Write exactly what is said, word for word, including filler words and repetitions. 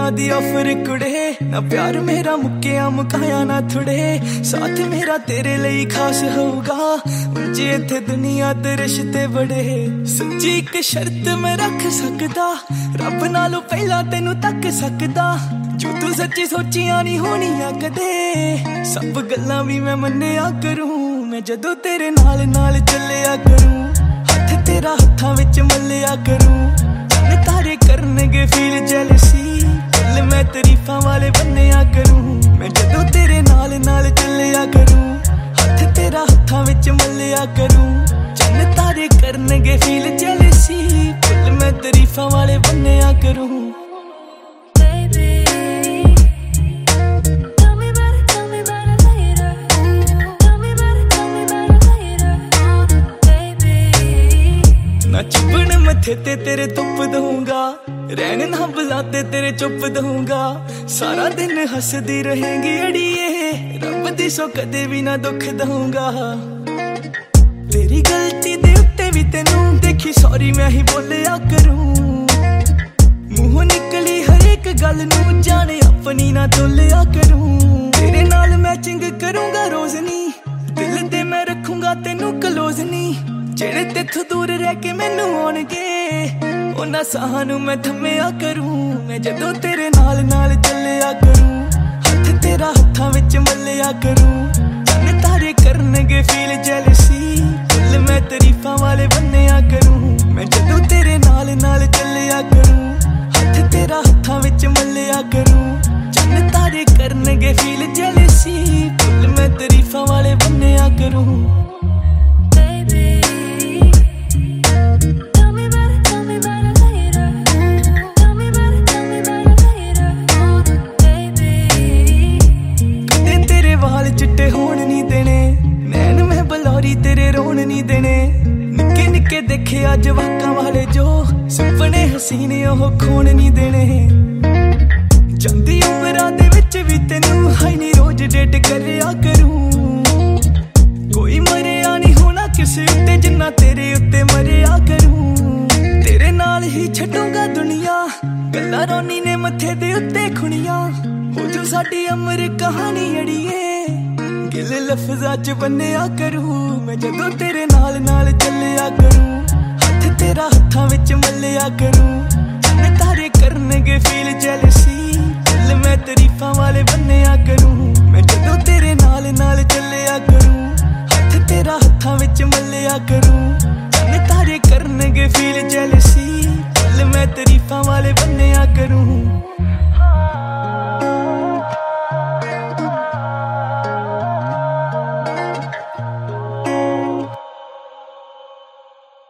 दिलां the offer कुड़े ना प्यार मेरा मुक्किया मुकाया ना थोड़े साथ मेरा तेरे लिए खास होगा जे इत्थे दुनिया ते रिश्ते बड़े सच्ची एक शर्त मैं रख सकदा रब नालों पहला तेनू तक सकदा जो तू सच्ची सोचिया नहीं होनिया कदे सब गल्लां भी मैं मन्निया करूं मैं जदों तेरे नाल नाल चलिया करूं हथ तेरा हत्थां विच मल्लिया करूं तारे करनगे फील जेलसी दिल मैं तारीफां वाले बन्निया करूं मैं जदों तेरे नाल नाल चलिया करूं हथ तेरा हत्थां विच मल्लिया करूं चन्न तारे करनगे फील जेलसी दिल मैं तारीफां वाले बन्निया करूं ना चुभन मथे ते तेरे तुप दूंगा रहन ना बुलाते तेरे चुप दूंगा सारा दिन हसदी रहेंगी अड़िए रब दी सो कदे भी ना दुख दूंगा तेरी गलती दे उत्ते भी तेनू देखी सॉरी मैं ही बोलिया करूं मुंह निकली हर एक गल नू जाने अपनी ना तोलिया करूं तेरे नाल मैचिंग करूंगा रोज नी दिल ते मैं रखूंगा तेनू क्लोज नी जेड़े तेथों दूर रह के मैनू आउणगे उन्हां साहां नू मैं थम्मिया करूं मैं जदों तेरे नाल नाल चलिया करूं हथ तेरा हत्थां विच मल्लिया करूं चन्न तारे करनगे फील जेलसी दिल मैं तारीफां वाले बन्निया करूं मैं जदों तेरे नाल नाल चलिया करूं हथ तेरा हत्थां विच मल्लिया करूं चन्न तारे करनगे फील जेलसी दिल मैं तारीफां वाले बन्निया करूं चिट्टे होण नहीं देने नैन मैं बलौरी तेरे रोण नहीं देने निक्के निक्के देखे अज वाकां वाले जो सुपने हसीने ओह खोण नहीं देने जांदी उमरां दे विच भी तैनू हाई नी रोज डेट करिया करूं कोई मरिया नहीं होना किसे उत्ते जिन्ना तेरे उत्ते मरिया करूं तेरे नाल ही छड्डूंगा दुनिया गल्लां रोनी ने मत्थे दे उत्ते खुणियां हो जो साडी अमर कहानी अड़िए गिल लफ्ज़ां च बन्निया करूं मैं जदों तेरे नाल नाल चलिया करूं हथ तेरा हत्थां विच मल्लिया करूं चन्न तारे करनगे फील जेलसी दिल मैं तारीफां वाले बन्निया करूं मैं जदों तेरे नाल नाल चलिया करूं हथ तेरा हत्थां विच मल्लिया करूं चन्न तारे करनगे फील जेलसी दिल मैं तारीफां वाले बन्निया करूं।